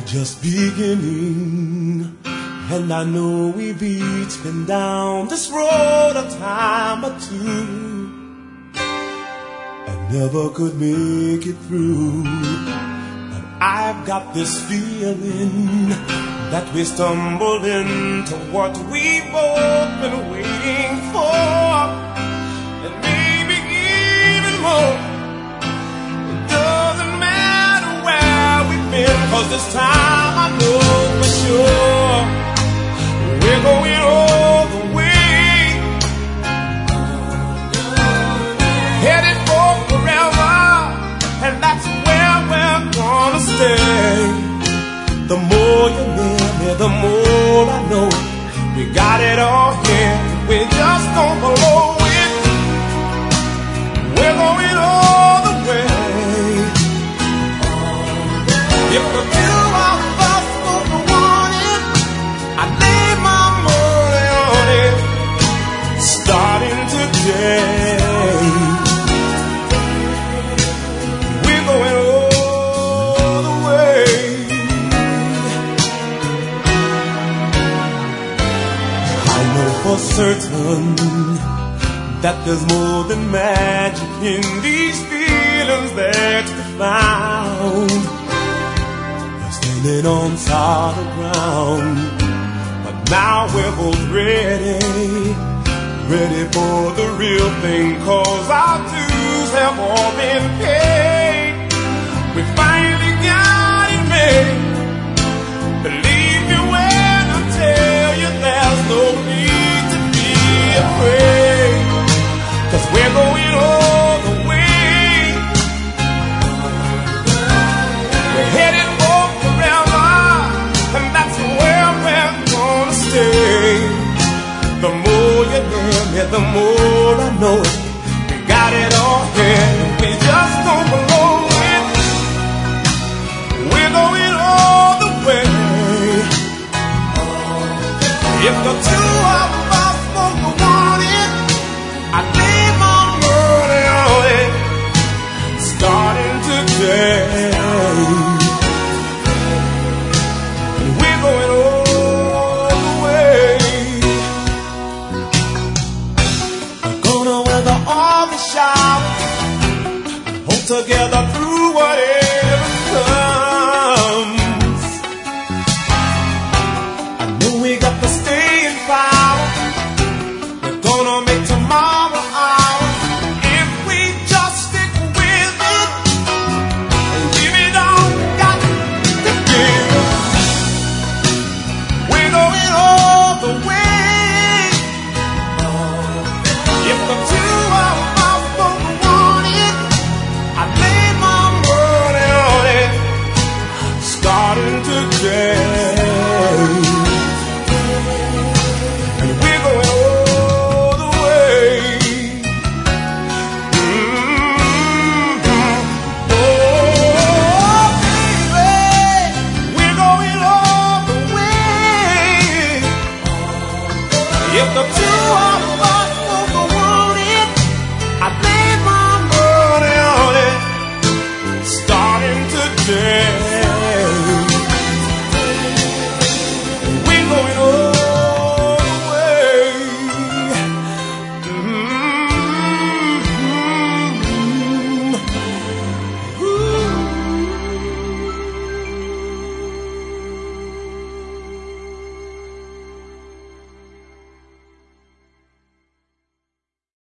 just beginning, and I know we've each been down this road a time or two. I never could make it through, but I've got this feeling that we stumbled into what we've both been waiting for, and maybe even more. It doesn't matter where we've been, 'cause this time I know for sure we're going all the way, headed for forever, and that's where we're gonna stay. The more you near me, the more I know we got it all here. We just don't blow it. We're going all the way. If the two of us both want it, I lay my money on it. Starting today, we're going all the way. For certain that there's more than magic in these feelings that we found. We're standing on solid ground, but now we're both ready for the real thing, 'cause our dues have all been paid. We finally got it made. Believe me when I tell you there's no need to be afraid, 'cause we're going all the way. We're headed for forever, and that's where we're gonna stay. The more you hear me, the more I know it. We got it all here, we just don't blow it. We're going all the way. If the two of us both want it, I lay my money on it. Starting today, and we're going all the way. We're gonna weather all the showers, hold together through whatever comes. I know we got the staying power. We're gonna make tomorrow ours if we just stick with it and give it all we got to give. We're going all the way. If the two of us both want it, I lay my money on it. Starting today. If the two of us both want it, I lay my money on it. Starting today.